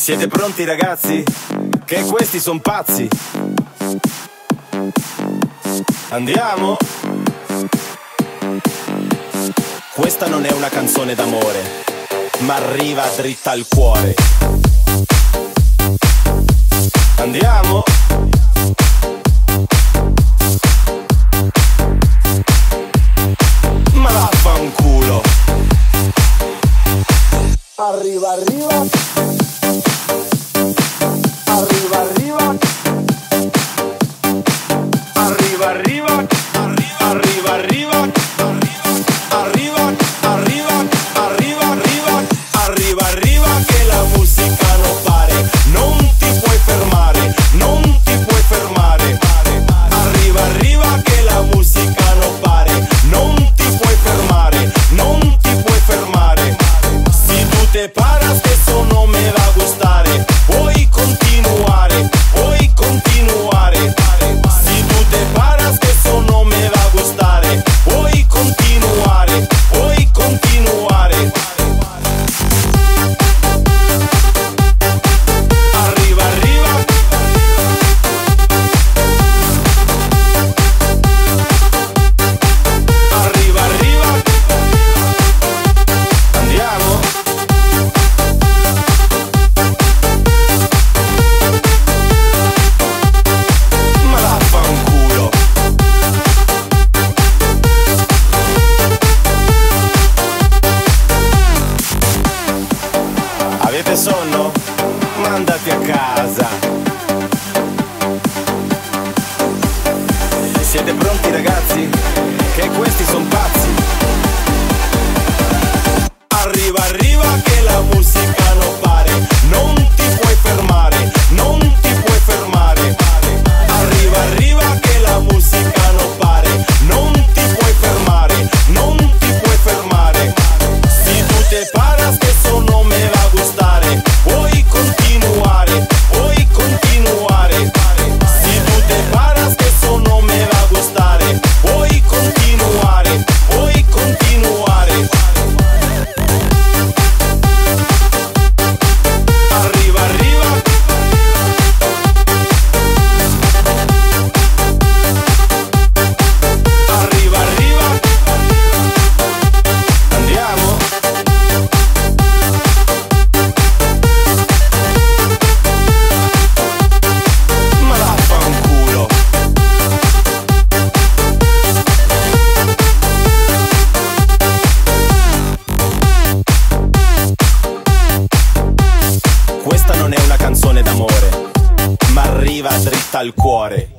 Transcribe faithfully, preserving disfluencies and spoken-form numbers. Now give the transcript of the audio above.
Siete pronti ragazzi? Che questi son pazzi. Andiamo? Questa non è una canzone d'amore, ma arriva dritta al cuore. Andiamo? Ma vaffanculo. Arriva, arriva. Arriva, arriva. Arriva, arriva. Arriva, arriva. Arriva, arriva. Arriva, arriva. Arriva, arriva che la musica non pare. Non ti puoi fermare. Non ti puoi fermare. Arriva, arriva che la musica non pare. Non ti puoi fermare. Non ti puoi fermare. Si tu te paras que eso no me va a gustare. Puoi continuare. Puoi continuare. Si tu te paras que eso no me va a gustare. Puoi continuare. Puoi continuare. Arriva, arriva. Arriva, arriva. Andiamo? Ma vaffanculo. Avete sonno? Mandati a casa. Siete pronti ragazzi? Che questi son pazzi. Arriva, arriva che la musica non pare. Non ti puoi fermare. Non ti puoi fermare. Arriva, arriva che la musica non pare. Non ti puoi fermare. Non ti puoi fermare. Si tu te paras que eso no me va a gustare. Puoi continuare. Puoi continuare. Si tu te paras que eso no me va a gustare. Puoi continuare. Puoi continuare. Arriva, arriva. Arriva, arriva. Andiamo? Ma vaffanculo. Questa non è una canzone d'amore, ma arriva dritta al cuore.